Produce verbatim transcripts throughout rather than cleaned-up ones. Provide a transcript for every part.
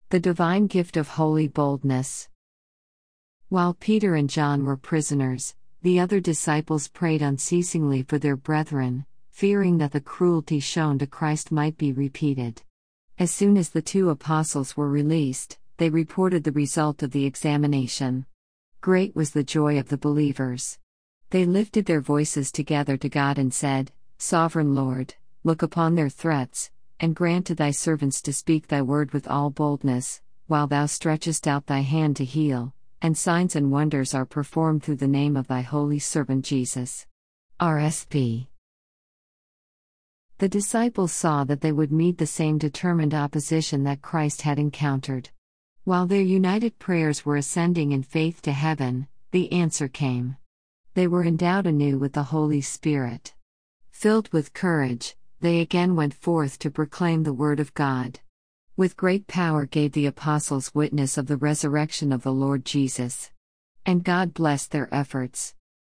The divine gift of holy boldness. While Peter and John were prisoners, the other disciples prayed unceasingly for their brethren, fearing that the cruelty shown to Christ might be repeated. As soon as the two apostles were released, they reported the result of the examination. Great was the joy of the believers. They lifted their voices together to God and said, "Sovereign Lord, look upon their threats, and grant to thy servants to speak thy word with all boldness, while thou stretchest out thy hand to heal, and signs and wonders are performed through the name of thy holy servant Jesus." R S P. The disciples saw that they would meet the same determined opposition that Christ had encountered. While their united prayers were ascending in faith to heaven, the answer came. They were endowed anew with the Holy Spirit. Filled with courage, they again went forth to proclaim the word of God. With great power gave the apostles witness of the resurrection of the Lord Jesus. And God blessed their efforts.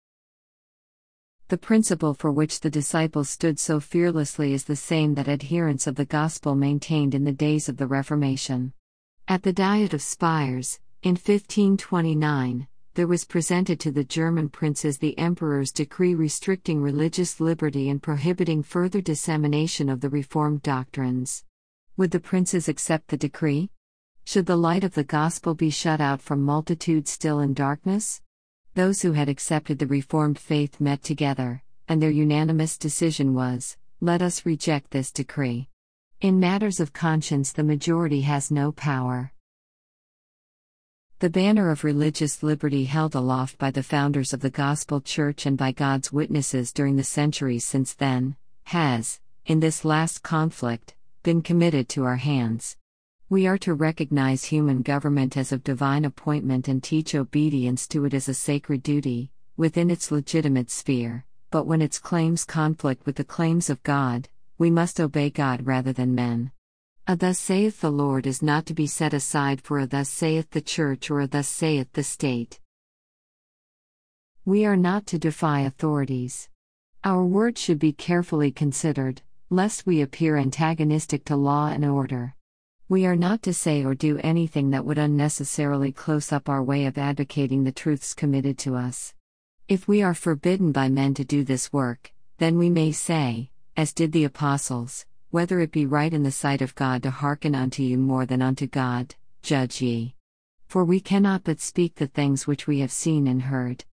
The principle for which the disciples stood so fearlessly is the same that adherents of the gospel maintained in the days of the Reformation. At the Diet of Spires, in fifteen twenty-nine, there was presented to the German princes the emperor's decree restricting religious liberty and prohibiting further dissemination of the Reformed doctrines. Would the princes accept the decree? Should the light of the gospel be shut out from multitudes still in darkness? Those who had accepted the Reformed faith met together, and their unanimous decision was, "Let us reject this decree." In matters of conscience, the majority has no power. The banner of religious liberty held aloft by the founders of the Gospel Church and by God's witnesses during the centuries since then, has, in this last conflict, been committed to our hands. We are to recognize human government as of divine appointment and teach obedience to it as a sacred duty, within its legitimate sphere, but when its claims conflict with the claims of God, we must obey God rather than men. A "Thus saith the Lord" is not to be set aside for a "Thus saith the Church" or a "Thus saith the State. We are not to defy authorities. Our words should be carefully considered, lest we appear antagonistic to law and order. We are not to say or do anything that would unnecessarily close up our way of advocating the truths committed to us. If we are forbidden by men to do this work, then we may say, as did the apostles, "Whether it be right in the sight of God to hearken unto you more than unto God, judge ye. For we cannot but speak the things which we have seen and heard."